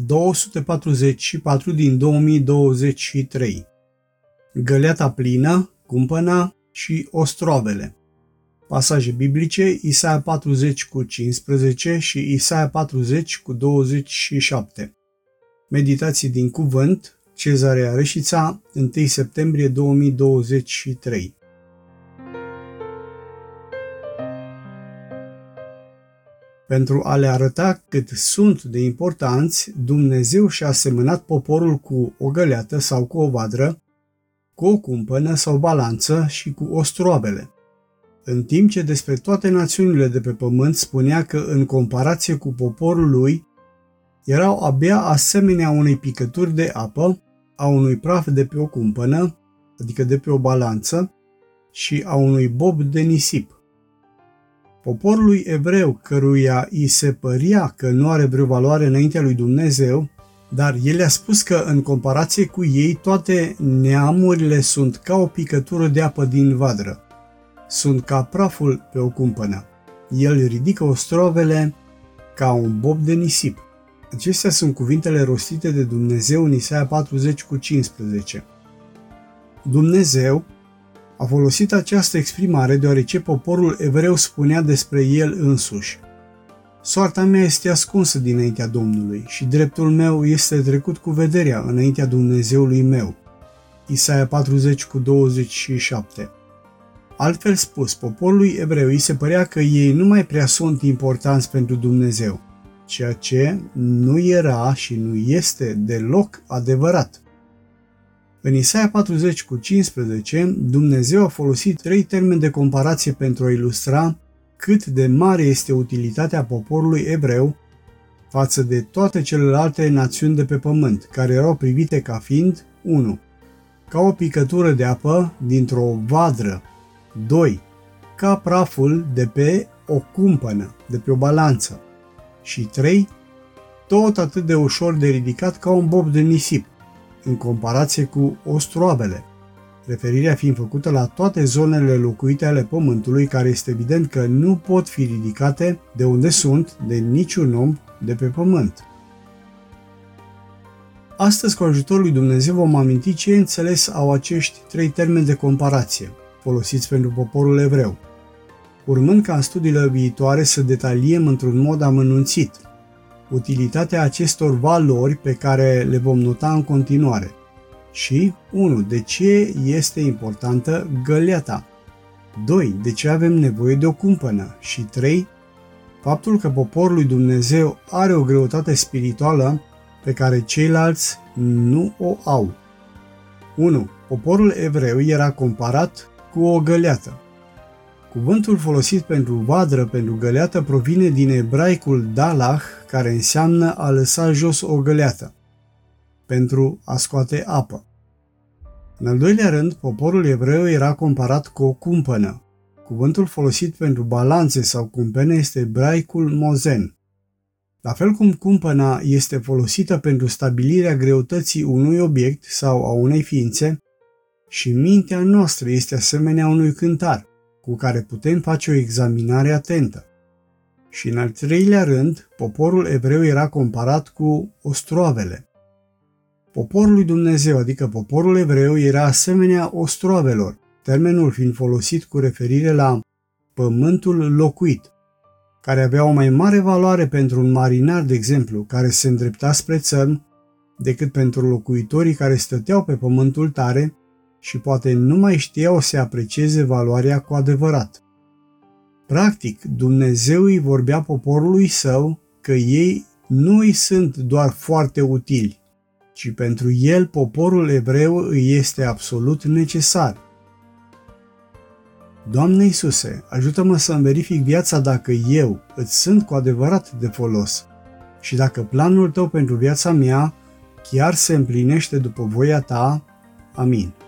244 din 2023. Găleata plină, cumpăna și ostroavele. Pasaje biblice: Isaia 40:15 și Isaia 40:27. Meditații din cuvânt: Cezarea Reșița, 1 septembrie 2023. Pentru a le arăta cât sunt de importanți, Dumnezeu și-a asemănat poporul cu o găleată sau cu o vadră, cu o cumpănă sau balanță și cu ostroavele. În timp ce despre toate națiunile de pe pământ spunea că, în comparație cu poporul lui, erau abia asemenea unei picături de apă, a unui praf de pe o cumpănă, adică de pe o balanță, și a unui bob de nisip. Poporului evreu, căruia îi se părea că nu are vreo valoare înaintea lui Dumnezeu, dar el a spus că, în comparație cu ei, toate neamurile sunt ca o picătură de apă din vadră. Sunt ca praful pe o cumpănă. El ridică ostrovele ca un bob de nisip. Acestea sunt cuvintele rostite de Dumnezeu în Isaia 40:15. Dumnezeu a folosit această exprimare deoarece poporul evreu spunea despre el însuși: soarta mea este ascunsă dinaintea Domnului și dreptul meu este trecut cu vederea înaintea Dumnezeului meu. Isaia 40:27. Altfel spus, poporului evreu îi se părea că ei nu mai prea sunt importanți pentru Dumnezeu, ceea ce nu era și nu este deloc adevărat. În Isaia 40:15, Dumnezeu a folosit 3 termeni de comparație pentru a ilustra cât de mare este utilitatea poporului evreu față de toate celelalte națiuni de pe pământ, care erau privite ca fiind: 1. Ca o picătură de apă dintr-o vadră; 2. Ca praful de pe o cumpănă, de pe o balanță; și 3. Tot atât de ușor de ridicat ca un bob de nisip, în comparație cu ostroavele, referirea fiind făcută la toate zonele locuite ale pământului, care este evident că nu pot fi ridicate de unde sunt de niciun om de pe pământ. Astăzi, cu ajutorul lui Dumnezeu, vom aminti ce înțeles au acești 3 termeni de comparație, folosiți pentru poporul evreu, urmând ca în studiile viitoare să detaliem într-un mod amănunțit utilitatea acestor valori pe care le vom nota în continuare. Și 1. De ce este importantă găleata? 2. De ce avem nevoie de o cumpănă? Și 3. Faptul că poporul lui Dumnezeu are o greutate spirituală pe care ceilalți nu o au. 1. Poporul evreu era comparat cu o găleată. Cuvântul folosit pentru vadră, pentru găleată, provine din ebraicul dalah, care înseamnă a lăsa jos o găleată, pentru a scoate apă. În al doilea rând, poporul evreu era comparat cu o cumpănă. Cuvântul folosit pentru balanțe sau cumpene este ebraicul mozen. La fel cum cumpăna este folosită pentru stabilirea greutății unui obiect sau a unei ființe, și mintea noastră este asemenea unui cântar, cu care putem face o examinare atentă. Și în al treilea rând, poporul evreu era comparat cu ostroavele. Poporul lui Dumnezeu, adică poporul evreu, era asemenea ostroavelor, termenul fiind folosit cu referire la pământul locuit, care avea o mai mare valoare pentru un marinar, de exemplu, care se îndrepta spre țărm, decât pentru locuitorii care stăteau pe pământul tare și poate nu mai știau să aprecieze valoarea cu adevărat. Practic, Dumnezeu îi vorbea poporului său că ei nu îi sunt doar foarte utili, ci pentru el, poporul evreu, îi este absolut necesar. Doamne Iisuse, ajută-mă să-mi verific viața dacă eu îți sunt cu adevărat de folos și dacă planul Tău pentru viața mea chiar se împlinește după voia Ta. Amin.